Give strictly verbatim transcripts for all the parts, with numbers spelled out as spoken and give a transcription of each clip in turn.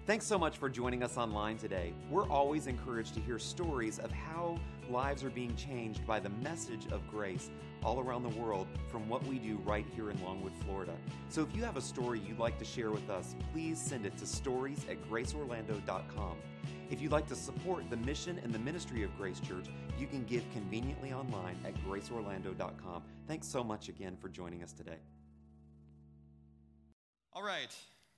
Thanks so much for joining us online today. We're always encouraged to hear stories of how lives are being changed by the message of grace all around the world from what we do right here in Longwood, Florida. So if you have a story you'd like to share with us, please send it to stories at grace orlando dot com. If you'd like to support the mission and the ministry of Grace Church, you can give conveniently online at grace orlando dot com. Thanks so much again for joining us today. All right.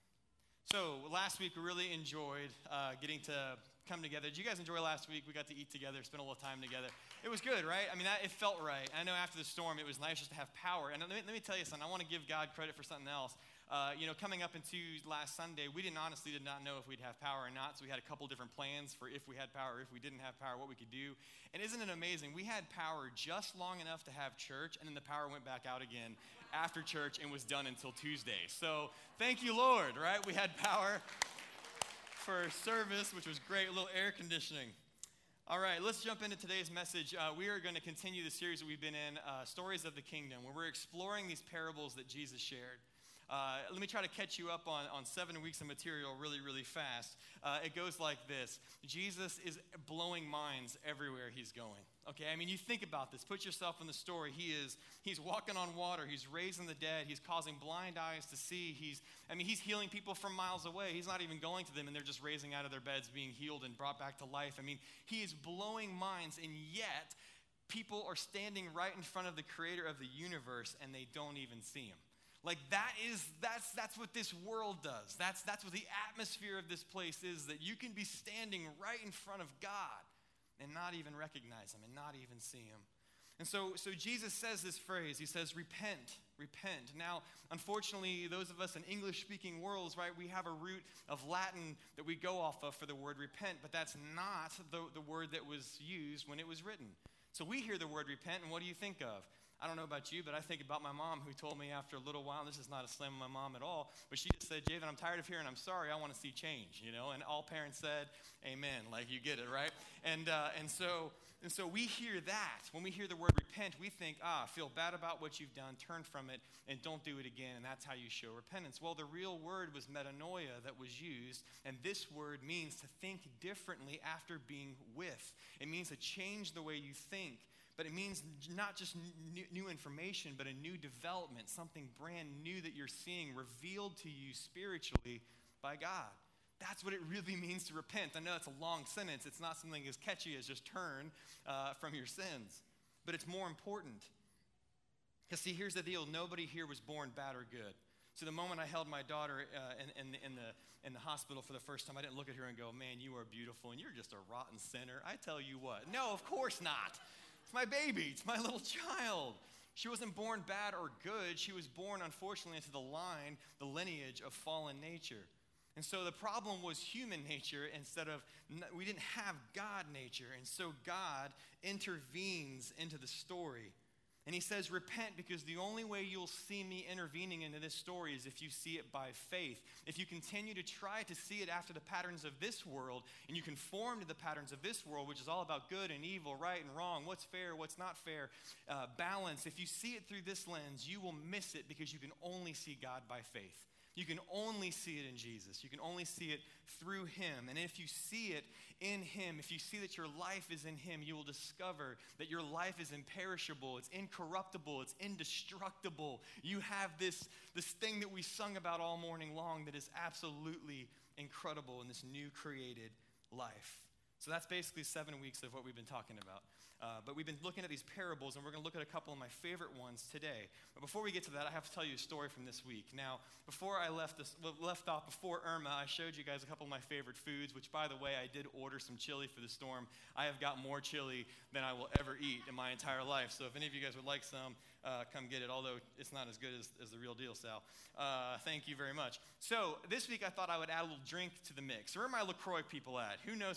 So last week we really enjoyed uh, getting to come together. Did you guys enjoy last week? We got to eat together, spend a little time together. It was good, right? I mean, that, it felt right. I know after the storm, it was nice just to have power. And let me, let me tell you something. I want to give God credit for something else. Uh, you know, coming up into last Sunday, we didn't honestly did not know if we'd have power or not. So we had a couple different plans for if we had power or if we didn't have power, what we could do. And isn't it amazing? We had power just long enough to have church, and then the power went back out again after church and was done until Tuesday. So thank you, Lord, right? We had power for service, which was great, a little air conditioning. All right, let's jump into today's message. Uh, we are going to continue the series that we've been in, uh, Stories of the Kingdom, where we're exploring these parables that Jesus shared. Uh, let me try to catch you up on, on seven weeks of material really, really fast. Uh, it goes like this. Jesus is blowing minds everywhere he's going. Okay, I mean, you think about this. Put yourself in the story. He is, he's walking on water. He's raising the dead. He's causing blind eyes to see. He's, I mean, he's healing people from miles away. He's not even going to them, and they're just raising out of their beds, being healed and brought back to life. I mean, he is blowing minds, and yet people are standing right in front of the creator of the universe, and they don't even see him. Like that is, that's that's what this world does. That's, that's what the atmosphere of this place is, that you can be standing right in front of God and not even recognize him and not even see him. And so, so Jesus says this phrase. He says, repent, repent. Now, unfortunately, those of us in English-speaking worlds, right, we have a root of Latin that we go off of for the word repent, but that's not the, the word that was used when it was written. So we hear the word repent, and what do you think of? I don't know about you, but I think about my mom, who told me after a little while, and this is not a slam on my mom at all, but she just said, Javen, I'm tired of hearing I'm sorry, I want to see change, you know, and all parents said, amen, like you get it, right? And uh, and so and so we hear that. When we hear the word repent, we think, ah, feel bad about what you've done, turn from it, and don't do it again, and that's how you show repentance. Well, the real word was metanoia that was used, and this word means to think differently after being with. It means to change the way you think. But it means not just new, new information, but a new development, something brand new that you're seeing revealed to you spiritually by God. That's what it really means to repent. I know it's a long sentence. It's not something as catchy as just turn uh, from your sins. But it's more important. Because see, here's the deal. Nobody here was born bad or good. So the moment I held my daughter uh, in, in, in, the, in the hospital for the first time, I didn't look at her and go, man, you are beautiful, and you're just a rotten sinner. I tell you what. No, of course not. It's my baby. It's my little child. She wasn't born bad or good. She was born, unfortunately, into the line, the lineage of fallen nature. And so the problem was human nature instead of, we didn't have God nature. And so God intervenes into the story. And he says, repent, because the only way you'll see me intervening into this story is if you see it by faith. If you continue to try to see it after the patterns of this world, and you conform to the patterns of this world, which is all about good and evil, right and wrong, what's fair, what's not fair, uh, balance, if you see it through this lens, you will miss it because you can only see God by faith. You can only see it in Jesus. You can only see it through him. And if you see it in him, if you see that your life is in him, you will discover that your life is imperishable, it's incorruptible, it's indestructible. You have this, this thing that we sung about all morning long that is absolutely incredible in this new created life. So that's basically seven weeks of what we've been talking about. Uh, but we've been looking at these parables, and we're going to look at a couple of my favorite ones today. But before we get to that, I have to tell you a story from this week. Now, before I left this, left off, before Irma, I showed you guys a couple of my favorite foods, which, by the way, I did order some chili for the storm. I have got more chili than I will ever eat in my entire life. So if any of you guys would like some, uh, come get it, although it's not as good as, as the real deal, Sal. Uh, thank you very much. So this week, I thought I would add a little drink to the mix. Where are my LaCroix people at? Who knows what this is?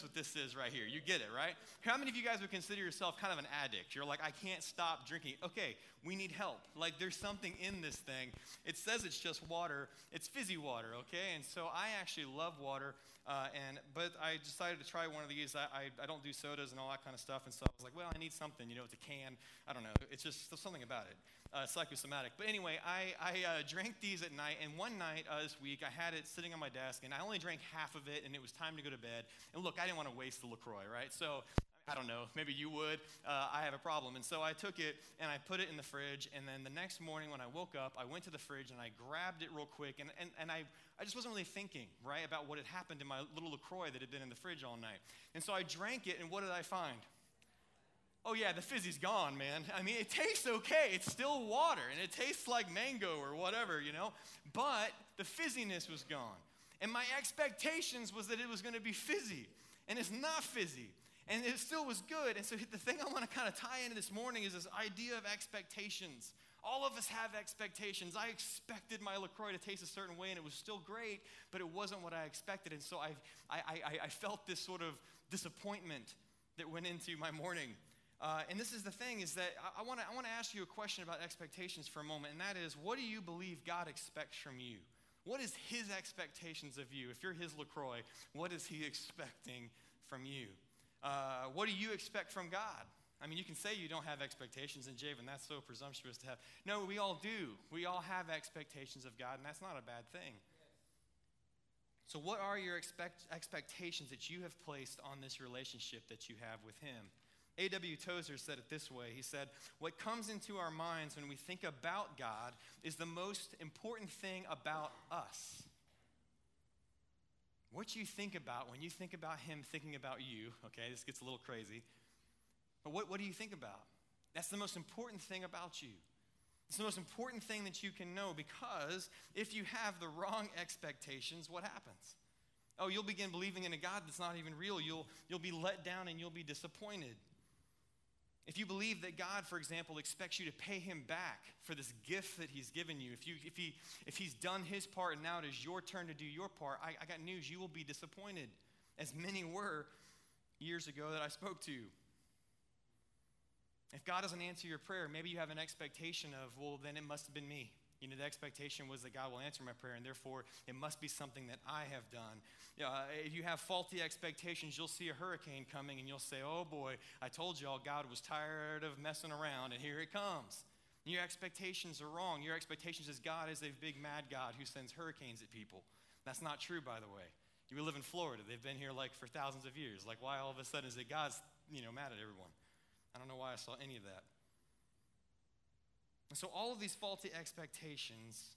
is right here. You get it, right? How many of you guys would consider yourself kind of an addict? You're like, I can't stop drinking. Okay, we need help. Like, there's something in this thing. It says it's just water. It's fizzy water, okay? And so I actually love water, uh, and but I decided to try one of these. I, I, I don't do sodas and all that kind of stuff, and so I was like, well, I need something. You know, it's a can. I don't know. It's just there's something about it. Uh, psychosomatic. But anyway, I, I uh, drank these at night, and one night uh, this week, I had it sitting on my desk, and I only drank half of it, and it was time to go to bed. And look, I didn't want to waste the LaCroix, right? So, I don't know, maybe you would. Uh, I have a problem. And so I took it, and I put it in the fridge, and then the next morning when I woke up, I went to the fridge, and I grabbed it real quick, and, and, and I, I just wasn't really thinking, right, about what had happened to my little LaCroix that had been in the fridge all night. And so I drank it, and what did I find? Oh yeah, the fizzy's gone, man. I mean, it tastes okay. It's still water, and it tastes like mango or whatever, you know? But the fizziness was gone. And my expectations was that it was going to be fizzy, and it's not fizzy. And it still was good. And so the thing I want to kind of tie into this morning is this idea of expectations. All of us have expectations. I expected my LaCroix to taste a certain way, and it was still great, but it wasn't what I expected. And so I, I, I, I felt this sort of disappointment that went into my morning. Uh, and this is the thing, is that I, I want to I want to ask you a question about expectations for a moment, and that is, what do you believe God expects from you? What is his expectations of you? If you're his LaCroix, what is he expecting from you? Uh, what do you expect from God? I mean, you can say you don't have expectations, and Javen, that's so presumptuous to have. No, we all do. We all have expectations of God, and that's not a bad thing. So what are your expect, expectations that you have placed on this relationship that you have with him? A W Tozer said it this way. He said, what comes into our minds when we think about God is the most important thing about us. What you think about when you think about him thinking about you, okay, this gets a little crazy, but what, what do you think about? That's the most important thing about you. It's the most important thing that you can know, because if you have the wrong expectations, what happens? Oh, you'll begin believing in a God that's not even real. You'll, you'll be let down and you'll be disappointed. If you believe that God, for example, expects you to pay him back for this gift that he's given you, if, you, if, he, if he's done his part and now it is your turn to do your part, I, I got news, you will be disappointed, as many were years ago that I spoke to. If God doesn't answer your prayer, maybe you have an expectation of, well, then it must have been me. You know, the expectation was that God will answer my prayer, and therefore it must be something that I have done. Uh, if you have faulty expectations, you'll see a hurricane coming, and you'll say, oh boy, I told y'all God was tired of messing around, and here it comes. And your expectations are wrong. Your expectations is God is a big mad God who sends hurricanes at people. That's not true, by the way. You live in Florida. They've been here like for thousands of years. Like, why all of a sudden is it God's, you know, mad at everyone? I don't know why I saw any of that. And so all of these faulty expectations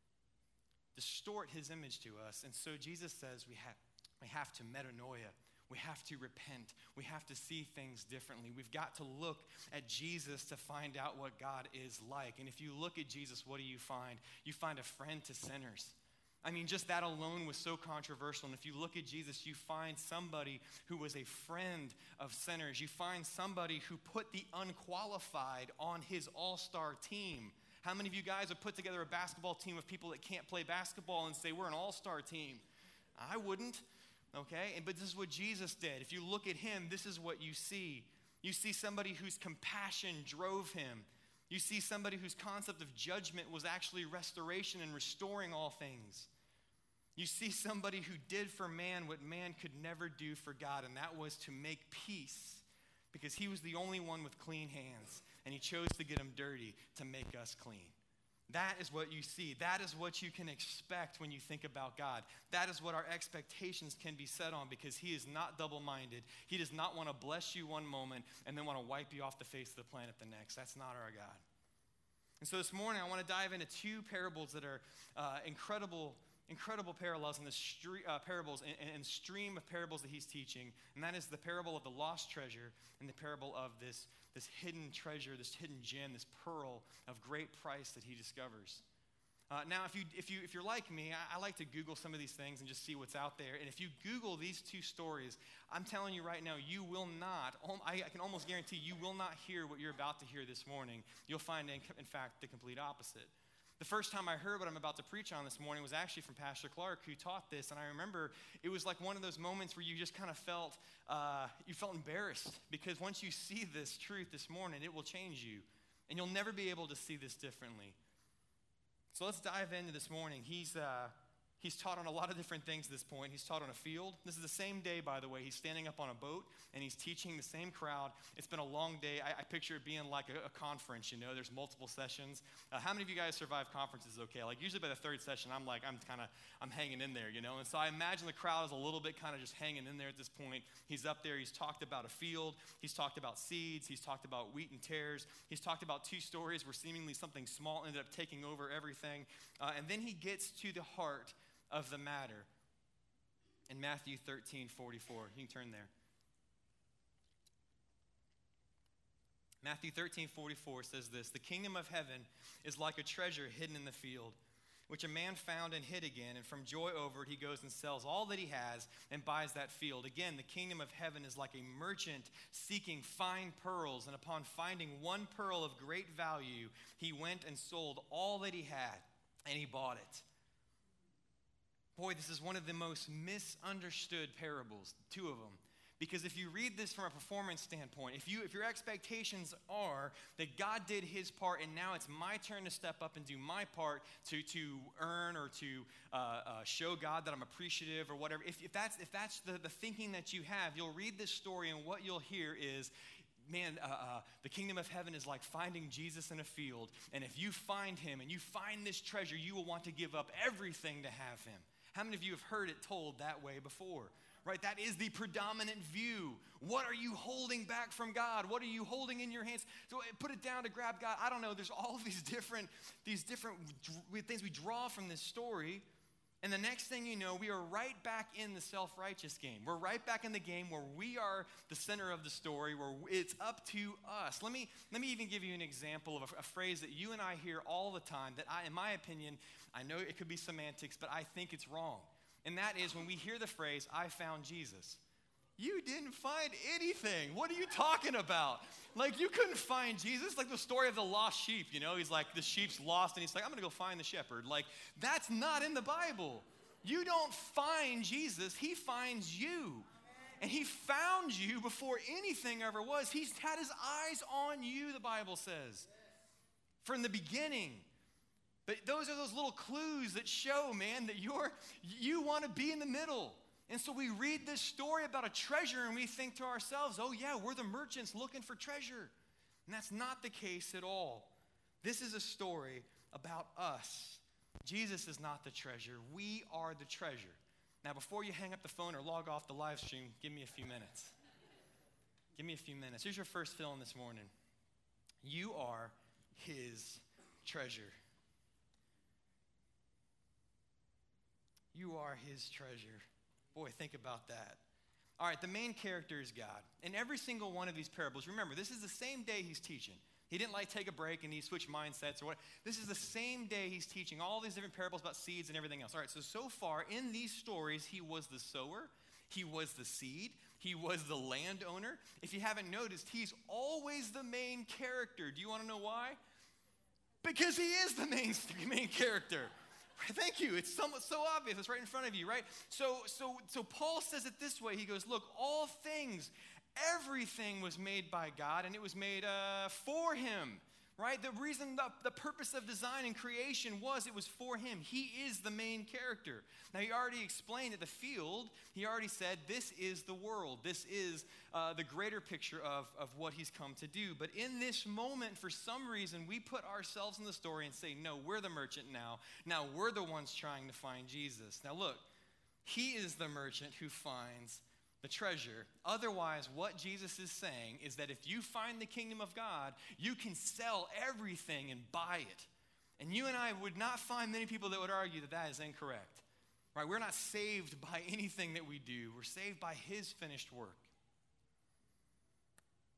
distort his image to us. And so Jesus says we have, we have to metanoia. We have to repent. We have to see things differently. We've got to look at Jesus to find out what God is like. And if you look at Jesus, what do you find? You find a friend to sinners. I mean, just that alone was so controversial. And if you look at Jesus, you find somebody who was a friend of sinners. You find somebody who put the unqualified on his all-star team. How many of you guys have put together a basketball team of people that can't play basketball and say, we're an all-star team? I wouldn't, okay? But this is what Jesus did. If you look at him, this is what you see. You see somebody whose compassion drove him. You see somebody whose concept of judgment was actually restoration and restoring all things. You see somebody who did for man what man could never do for God, and that was to make peace, because he was the only one with clean hands, and he chose to get them dirty to make us clean. That is what you see. That is what you can expect when you think about God. That is what our expectations can be set on, because he is not double-minded. He does not want to bless you one moment and then want to wipe you off the face of the planet the next. That's not our God. And so this morning, I want to dive into two parables that are uh, incredible, incredible parallels in the stre- uh, parables and, and stream of parables that he's teaching. And that is the parable of the lost treasure and the parable of this, this hidden treasure, this hidden gem, this pearl of great price that he discovers. Uh, now, if, you, if, you, if you're like me, I, I like to Google some of these things and just see what's out there. And if you Google these two stories, I'm telling you right now, you will not, I, I can almost guarantee you will not hear what you're about to hear this morning. You'll find, in, in fact, the complete opposite. The first time I heard what I'm about to preach on this morning was actually from Pastor Clark, who taught this, and I remember it was like one of those moments where you just kind of felt, uh, you felt embarrassed, because once you see this truth this morning, it will change you, and you'll never be able to see this differently. So let's dive into this morning. He's uh, he's taught on a lot of different things at this point. He's taught on a field. This is the same day, by the way. He's standing up on a boat, and he's teaching the same crowd. It's been a long day. I, I picture it being like a, a conference, you know. There's multiple sessions. Uh, how many of you guys survive conferences okay? Like, usually by the third session, I'm like, I'm kind of, I'm hanging in there, you know. And so I imagine the crowd is a little bit kind of just hanging in there at this point. He's up there. He's talked about a field. He's talked about seeds. He's talked about wheat and tares. He's talked about two stories where seemingly something small ended up taking over everything. Uh, and then he gets to the heart of the matter in Matthew thirteen forty-four. You can turn there. Matthew thirteen forty-four says this: "The kingdom of heaven is like a treasure hidden in the field, which a man found and hid again, and from joy over it he goes and sells all that he has and buys that field." Again, the kingdom of heaven is like a merchant seeking fine pearls, and upon finding one pearl of great value, he went and sold all that he had, and he bought it. Boy, this is one of the most misunderstood parables, two of them. Because if you read this from a performance standpoint, if you if your expectations are that God did his part and now it's my turn to step up and do my part to, to earn or to uh, uh, show God that I'm appreciative or whatever, if, if that's, if that's the, the thinking that you have, you'll read this story and what you'll hear is, man, uh, uh, the kingdom of heaven is like finding Jesus in a field. And if you find him and you find this treasure, you will want to give up everything to have him. How many of you have heard it told that way before? Right? That is the predominant view. What are you holding back from God? What are you holding in your hands? So put it down to grab God. I don't know. There's all of these different, these different things we draw from this story. And the next thing you know, we are right back in the self-righteous game. We're right back in the game where we are the center of the story, where it's up to us. Let me, let me even give you an example of a, a phrase that you and I hear all the time that I, in my opinion, I know it could be semantics, but I think it's wrong. And that is when we hear the phrase, "I found Jesus." You didn't find anything. What are you talking about? Like, you couldn't find Jesus. Like the story of the lost sheep, you know? He's like, the sheep's lost, and he's like, I'm going to go find the shepherd. Like, that's not in the Bible. You don't find Jesus. He finds you. And he found you before anything ever was. He's had his eyes on you, the Bible says, from the beginning. But those are those little clues that show, man, that you're, you want to be in the middle. And so we read this story about a treasure and we think to ourselves, oh yeah, we're the merchants looking for treasure. And that's not the case at all. This is a story about us. Jesus is not the treasure. We are the treasure. Now, before you hang up the phone or log off the live stream, give me a few minutes. Give me a few minutes. Here's your first fill in this morning. You are his treasure. You are his treasure. Boy, think about that. All right, the main character is God. In every single one of these parables, remember, this is the same day he's teaching. He didn't like take a break and he switched mindsets or what. This is the same day he's teaching all these different parables about seeds and everything else. All right, so so far in these stories, he was the sower, he was the seed, he was the landowner. If you haven't noticed, he's always the main character. Do you want to know why? Because he is the main, main character. Thank you. It's somewhat so obvious. It's right in front of you, right? So, so, so Paul says it this way. He goes, look, all things, everything was made by God, and it was made uh, for him, right? The reason, the, the purpose of design and creation was it was for him. He is the main character. Now, he already explained at the field, he already said, this is the world. This is uh, the greater picture of, of what he's come to do. But in this moment, for some reason, we put ourselves in the story and say, no, we're the merchant now. Now, we're the ones trying to find Jesus. Now, look, he is the merchant who finds the treasure. Otherwise, what Jesus is saying is that if you find the kingdom of God, you can sell everything and buy it. And you and I would not find many people that would argue that that is incorrect. Right? We're not saved by anything that we do. We're saved by his finished work.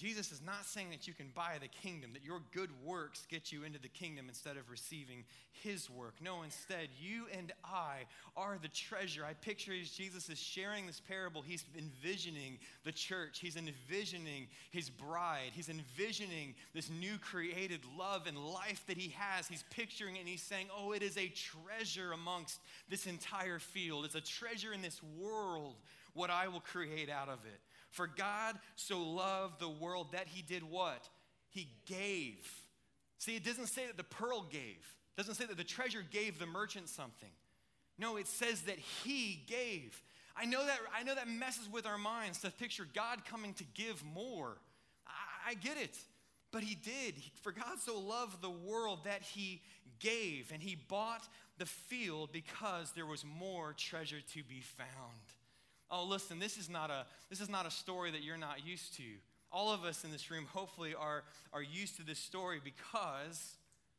Jesus is not saying that you can buy the kingdom, that your good works get you into the kingdom instead of receiving his work. No, instead, you and I are the treasure. I picture as Jesus is sharing this parable, he's envisioning the church. He's envisioning his bride. He's envisioning this new created love and life that he has. He's picturing it and he's saying, oh, it is a treasure amongst this entire field. It's a treasure in this world, what I will create out of it. For God so loved the world that he did what? He gave. See, it doesn't say that the pearl gave. It doesn't say that the treasure gave the merchant something. No, it says that he gave. I know that, I know that messes with our minds to picture God coming to give more. I, I get it. But he did. He, for God so loved the world that he gave. And he bought the field because there was more treasure to be found. Oh, listen, this is not a this is not a story that you're not used to. All of us in this room hopefully are, are used to this story because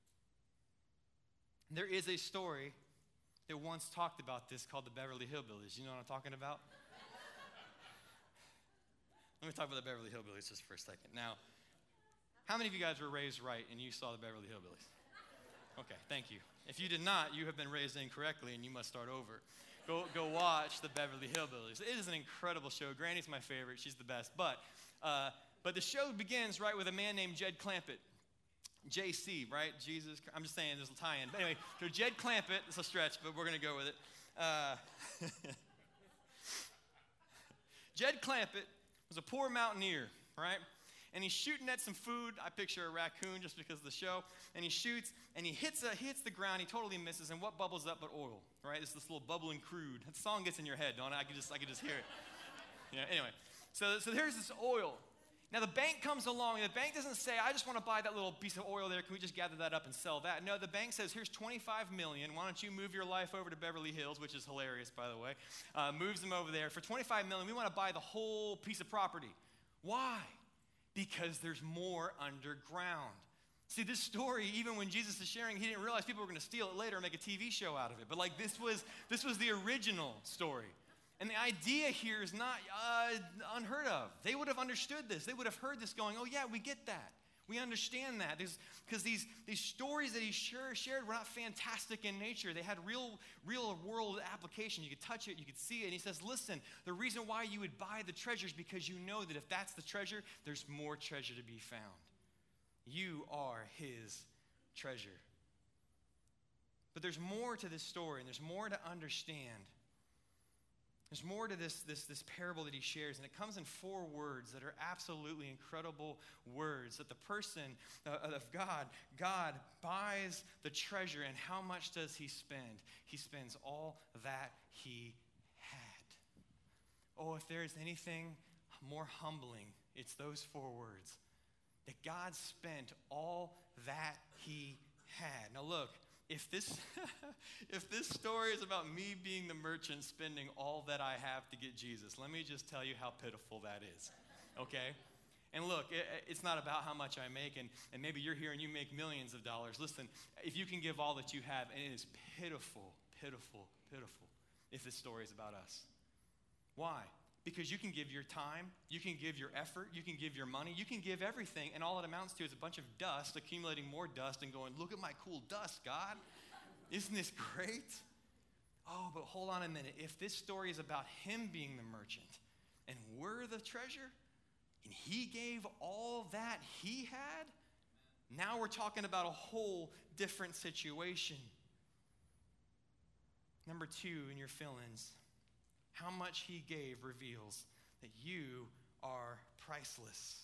there is a story that once talked about this called the Beverly Hillbillies. You know what I'm talking about? Let me talk about the Beverly Hillbillies just for a second. Now, how many of you guys were raised right and you saw the Beverly Hillbillies? Okay, thank you. If you did not, you have been raised incorrectly and you must start over. Go go watch the Beverly Hillbillies. It is an incredible show. Granny's my favorite. She's the best. But uh, but the show begins, right, with a man named Jed Clampett. J C, right? Jesus. I'm just saying there's a tie-in. But anyway, so Jed Clampett, it's a stretch, but we're going to go with it. Uh, Jed Clampett was a poor mountaineer, right? And he's shooting at some food. I picture a raccoon just because of the show. And he shoots, and he hits a, hits the ground. He totally misses. And what bubbles up but oil, right? It's this little bubbling crude. That song gets in your head, don't it? I can just, I can just hear it. You know, anyway, so, so there's this oil. Now the bank comes along, and the bank doesn't say, I just want to buy that little piece of oil there. Can we just gather that up and sell that? No, the bank says, here's twenty-five million dollars. Why don't you move your life over to Beverly Hills, which is hilarious, by the way. Uh, moves them over there. For twenty-five million dollars, we want to buy the whole piece of property. Why? Because there's more underground. See, this story, even when Jesus is sharing, he didn't realize people were going to steal it later and make a T V show out of it. But like this was, this was the original story. And the idea here is not uh, unheard of. They would have understood this. They would have heard this going, oh yeah, we get that. We understand that. Because these, these stories that he sure shared were not fantastic in nature. They had real, real world application. You could touch it, you could see it. And he says, listen, the reason why you would buy the treasure is because you know that if that's the treasure, there's more treasure to be found. You are his treasure. But there's more to this story, and there's more to understand. There's more to this, this, this parable that he shares, and it comes in four words that are absolutely incredible words. That the person uh, of God, God buys the treasure, and how much does he spend? He spends all that he had. Oh, if there is anything more humbling, it's those four words. That God spent all that he had. Now look, If this, if this story is about me being the merchant spending all that I have to get Jesus, let me just tell you how pitiful that is, okay? And look, it, it's not about how much I make, and, and maybe you're here and you make millions of dollars. Listen, if you can give all that you have, and it is pitiful, pitiful, pitiful if this story is about us. Why? Because you can give your time, you can give your effort, you can give your money, you can give everything, and all it amounts to is a bunch of dust, accumulating more dust and going, look at my cool dust, God. Isn't this great? Oh, but hold on a minute. If this story is about him being the merchant, and we're the treasure, and he gave all that he had, now we're talking about a whole different situation. Number two in your fill-ins. How much he gave reveals that you are priceless.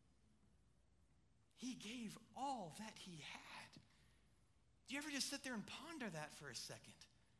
He gave all that he had. Do you ever just sit there and ponder that for a second?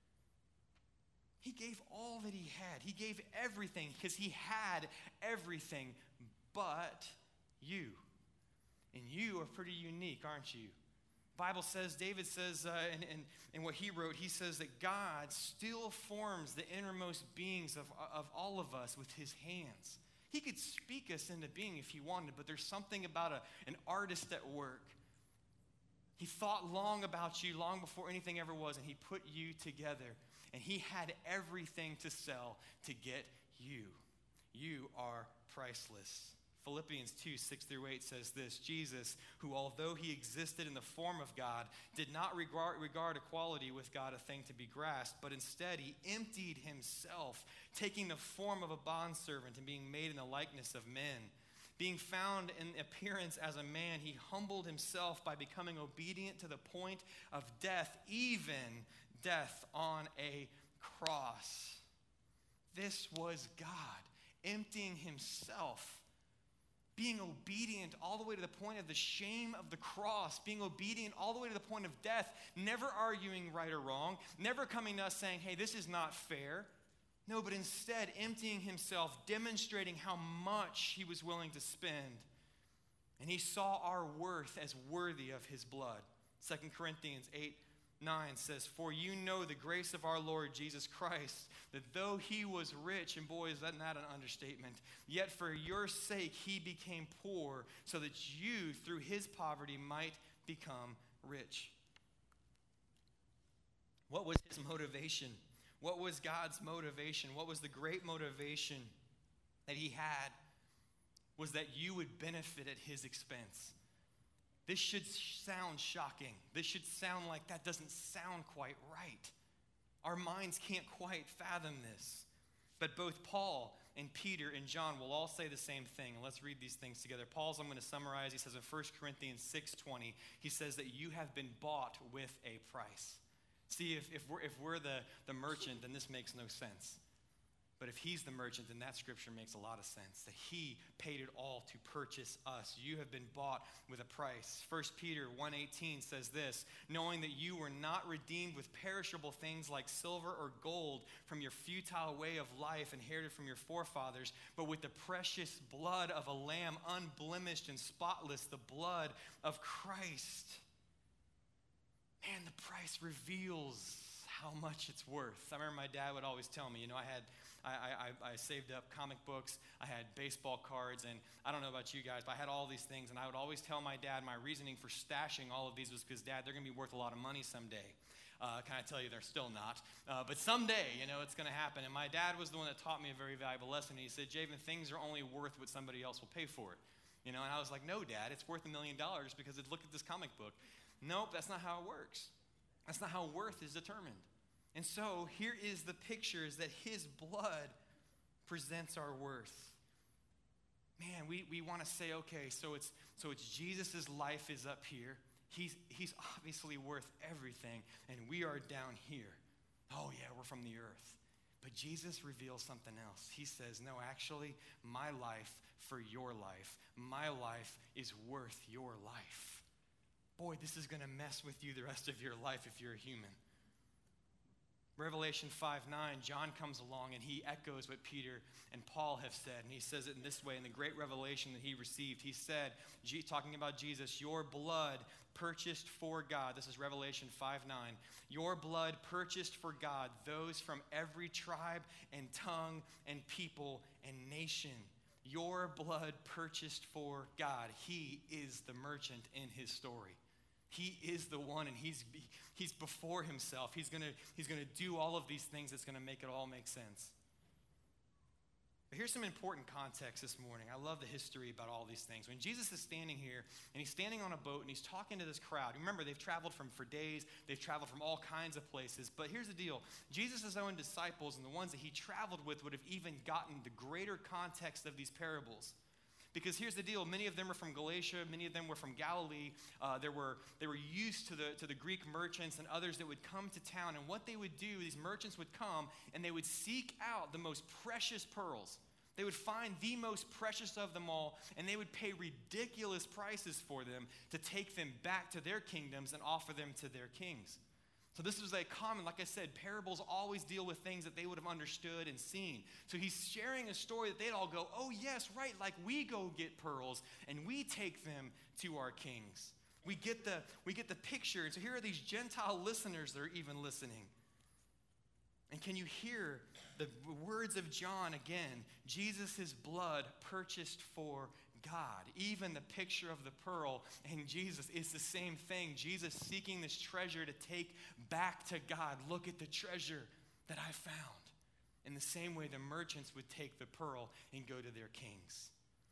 He gave all that he had. He gave everything because he had everything but you. And you are pretty unique, aren't you? Bible says, David says, uh, in, in, in what he wrote, he says that God still forms the innermost beings of, of all of us with his hands. He could speak us into being if he wanted, but there's something about a, an artist at work. He thought long about you, long before anything ever was, and he put you together. And he had everything to sell to get you. You are priceless. Philippians two, six through eight says this, Jesus, who although he existed in the form of God, did not regard, regard equality with God a thing to be grasped, but instead he emptied himself, taking the form of a bondservant and being made in the likeness of men. Being found in appearance as a man, he humbled himself by becoming obedient to the point of death, even death on a cross. This was God emptying himself, being obedient all the way to the point of the shame of the cross, being obedient all the way to the point of death, never arguing right or wrong, never coming to us saying, hey, this is not fair. No, but instead emptying himself, demonstrating how much he was willing to spend. And he saw our worth as worthy of his blood. Second Corinthians eight, nine says, for you know the grace of our Lord Jesus Christ, that though he was rich, and boy, is that not an understatement, yet for your sake he became poor, so that you, through his poverty, might become rich. What was his motivation? What was God's motivation? What was the great motivation that he had? Was that you would benefit at his expense. This should sound shocking. This should sound like that doesn't sound quite right. Our minds can't quite fathom this. But both Paul and Peter and John will all say the same thing. And let's read these things together. Paul's, I'm going to summarize. He says in First Corinthians six twenty, he says that you have been bought with a price. See, if, if we're, if we're the, the merchant, then this makes no sense. But if he's the merchant, then that scripture makes a lot of sense, that he paid it all to purchase us. You have been bought with a price. First Peter one eighteen says this, knowing that you were not redeemed with perishable things like silver or gold from your futile way of life inherited from your forefathers, but with the precious blood of a lamb, unblemished and spotless, the blood of Christ. Man, the price reveals how much it's worth. I remember my dad would always tell me, you know, I had, I, I, I saved up comic books, I had baseball cards, and I don't know about you guys, but I had all these things, and I would always tell my dad my reasoning for stashing all of these was because, Dad, they're going to be worth a lot of money someday. Uh, can I tell you they're still not? Uh, but someday, you know, it's going to happen. And my dad was the one that taught me a very valuable lesson. He said, Javen, things are only worth what somebody else will pay for it. You know, and I was like, no, Dad, it's worth a million dollars because it, look at this comic book. Nope, that's not how it works. That's not how worth is determined. And so here is the picture, is that his blood presents our worth. Man, we, we want to say, okay, so it's so it's Jesus' life is up here. He's, he's obviously worth everything, and we are down here. Oh yeah, we're from the earth. But Jesus reveals something else. He says, no, actually, my life for your life. My life is worth your life. Boy, this is going to mess with you the rest of your life if you're a human. Revelation five nine, John comes along and he echoes what Peter and Paul have said. And he says it in this way, in the great revelation that he received. He said, talking about Jesus, your blood purchased for God. This is Revelation five nine. Your blood purchased for God those from every tribe and tongue and people and nation. Your blood purchased for God. He is the merchant in his story. He is the one, and he's he's before himself. He's gonna he's gonna do all of these things that's gonna make it all make sense. But here's some important context this morning. I love the history about all these things. When Jesus is standing here, and he's standing on a boat, and he's talking to this crowd. Remember, they've traveled from for days. They've traveled from all kinds of places. But here's the deal. Jesus' own disciples and the ones that he traveled with would have even gotten the greater context of these parables. Because here's the deal, many of them were from Galatia, many of them were from Galilee. Uh, they were they were used to the, to the Greek merchants and others that would come to town. And what they would do, these merchants would come and they would seek out the most precious pearls. They would find the most precious of them all, and they would pay ridiculous prices for them to take them back to their kingdoms and offer them to their kings. So this was a common, like I said, parables always deal with things that they would have understood and seen. So he's sharing a story that they'd all go, oh yes, right, like we go get pearls and we take them to our kings. We get the, we get the picture. And so here are these Gentile listeners that are even listening. And can you hear the words of John again? Jesus' blood purchased for God. Even the picture of the pearl and Jesus is the same thing. Jesus seeking this treasure to take back to God. Look at the treasure that I found. In the same way the merchants would take the pearl and go to their kings.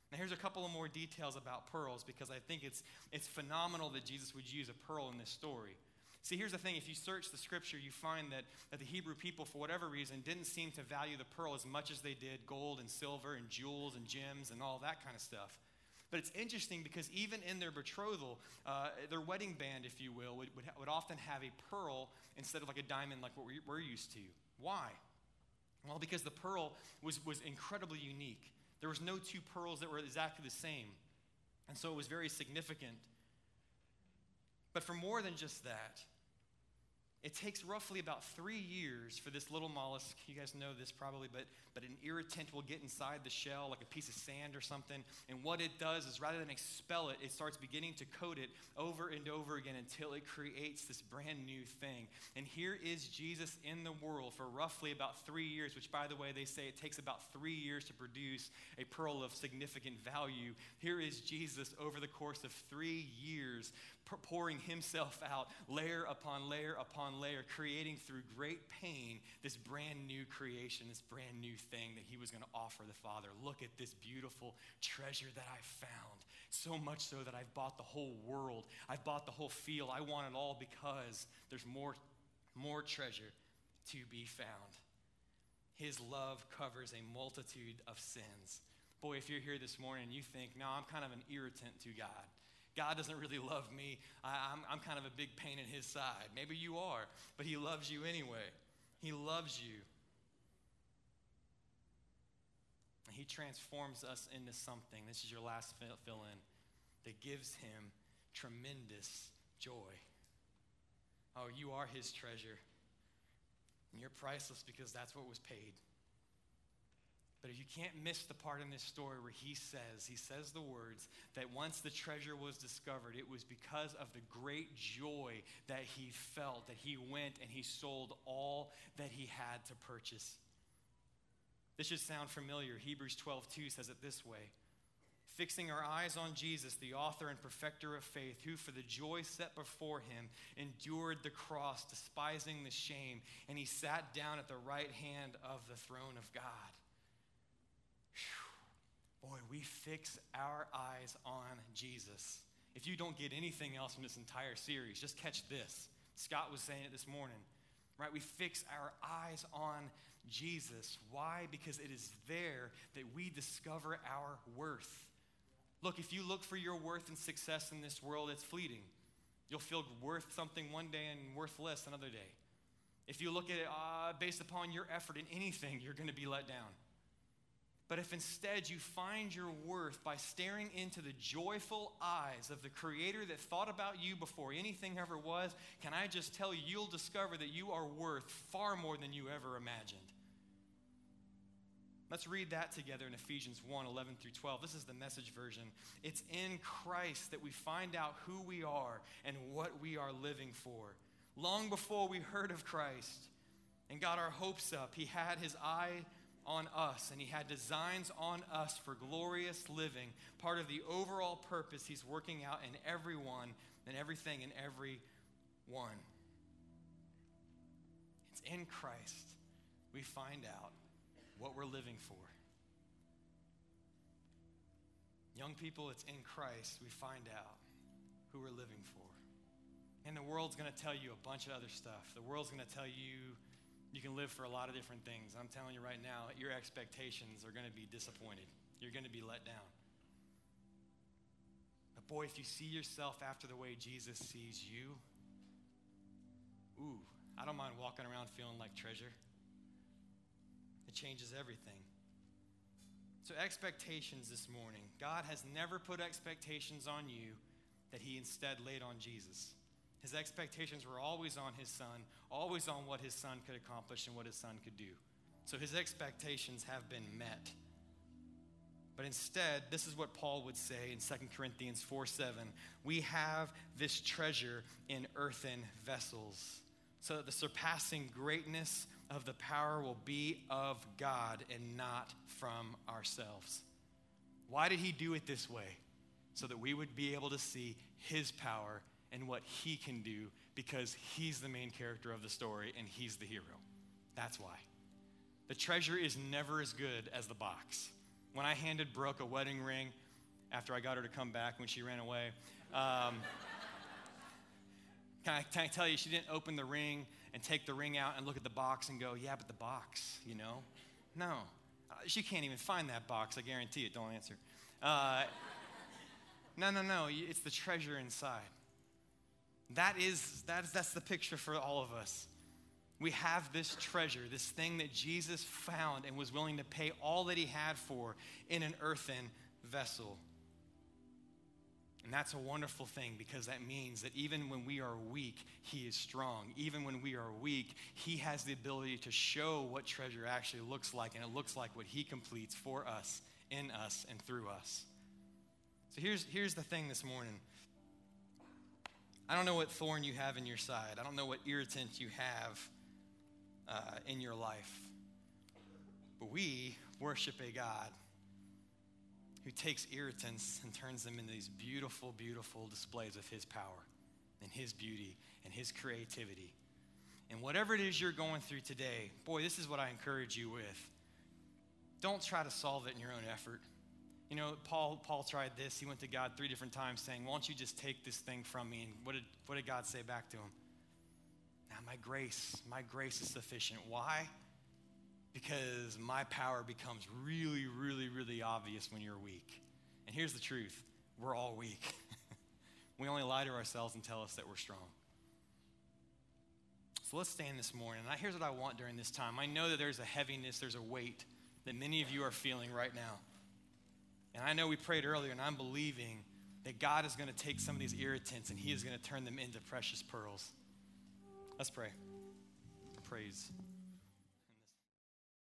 Now here's a couple of more details about pearls because I think it's, it's phenomenal that Jesus would use a pearl in this story. See, here's the thing. If you search the scripture, you find that, that the Hebrew people, for whatever reason, didn't seem to value the pearl as much as they did gold and silver and jewels and gems and all that kind of stuff. But it's interesting because even in their betrothal, uh, their wedding band, if you will, would, would, would often have a pearl instead of like a diamond like what we're used to. Why? Well, because the pearl was, was incredibly unique. There was no two pearls that were exactly the same. And so it was very significant. But for more than just that, it takes roughly about three years for this little mollusk, you guys know this probably, but, but an irritant will get inside the shell, like a piece of sand or something, and what it does is rather than expel it, it starts beginning to coat it over and over again until it creates this brand new thing. And here is Jesus in the world for roughly about three years, which by the way, they say it takes about three years to produce a pearl of significant value. Here is Jesus over the course of three years pouring himself out layer upon layer upon layer, creating through great pain this brand new creation, this brand new thing that he was going to offer the Father. Look at this beautiful treasure that I found. So much so that I've bought the whole world. I've bought the whole field. I want it all because there's more, more treasure to be found. His love covers a multitude of sins. Boy, if you're here this morning and you think, no, I'm kind of an irritant to God. God doesn't really love me. I, I'm, I'm kind of a big pain in his side. Maybe you are, but he loves you anyway. He loves you. And he transforms us into something, this is your last fill, fill in, that gives him tremendous joy. Oh, you are his treasure. And you're priceless because that's what was paid. But you can't miss the part in this story where he says, he says the words that once the treasure was discovered, it was because of the great joy that he felt that he went and he sold all that he had to purchase. This should sound familiar. Hebrews twelve two says it this way. Fixing our eyes on Jesus, the author and perfecter of faith, who for the joy set before him endured the cross, despising the shame, and he sat down at the right hand of the throne of God. Boy, we fix our eyes on Jesus. If you don't get anything else from this entire series, just catch this. Scott was saying it this morning, right? We fix our eyes on Jesus. Why? Because it is there that we discover our worth. Look, if you look for your worth and success in this world, it's fleeting. You'll feel worth something one day and worthless another day. If you look at it uh, based upon your effort in anything, you're going to be let down. But if instead you find your worth by staring into the joyful eyes of the Creator that thought about you before anything ever was, can I just tell you, you'll discover that you are worth far more than you ever imagined. Let's read that together in Ephesians one, eleven through twelve. This is the Message version. It's in Christ that we find out who we are and what we are living for. Long before we heard of Christ and got our hopes up, he had his eye on us, and he had designs on us for glorious living, part of the overall purpose he's working out in everyone and everything in every one. It's in Christ we find out what we're living for. Young people, it's in Christ we find out who we're living for. And the world's going to tell you a bunch of other stuff. The world's going to tell you you can live for a lot of different things. I'm telling you right now, your expectations are going to be disappointed. You're going to be let down. But boy, if you see yourself after the way Jesus sees you, ooh, I don't mind walking around feeling like treasure. It changes everything. So expectations this morning. God has never put expectations on you that he instead laid on Jesus. His expectations were always on his son, always on what his son could accomplish and what his son could do. So his expectations have been met. But instead, this is what Paul would say in Second Corinthians four seven. We have this treasure in earthen vessels, so that the surpassing greatness of the power will be of God and not from ourselves. Why did he do it this way? So that we would be able to see his power and what he can do, because he's the main character of the story and he's the hero. That's why. The treasure is never as good as the box. When I handed Brooke a wedding ring after I got her to come back when she ran away, um, can, I, can I tell you, she didn't open the ring and take the ring out and look at the box and go, yeah, but the box, you know? No. Uh, she can't even find that box, I guarantee it. Don't answer. Uh, no, no, no. It's the treasure inside. That is, that is, that's the picture for all of us. We have this treasure, this thing that Jesus found and was willing to pay all that he had for in an earthen vessel. And that's a wonderful thing, because that means that even when we are weak, he is strong. Even when we are weak, he has the ability to show what treasure actually looks like, and it looks like what he completes for us, in us, and through us. So here's, here's the thing this morning. I don't know what thorn you have in your side. I don't know what irritant you have uh, in your life. But we worship a God who takes irritants and turns them into these beautiful, beautiful displays of his power and his beauty and his creativity. And whatever it is you're going through today, boy, this is what I encourage you with. Don't try to solve it in your own effort. You know, Paul Paul tried this. He went to God three different times saying, why don't you just take this thing from me? And what did, what did God say back to him? Now, my grace, my grace is sufficient. Why? Because my power becomes really, really, really obvious when you're weak. And here's the truth. We're all weak. We only lie to ourselves and tell us that we're strong. So let's stand this morning. And here's what I want during this time. I know that there's a heaviness, there's a weight that many of you are feeling right now. And I know we prayed earlier, and I'm believing that God is going to take some of these irritants and he is going to turn them into precious pearls. Let's pray. Praise.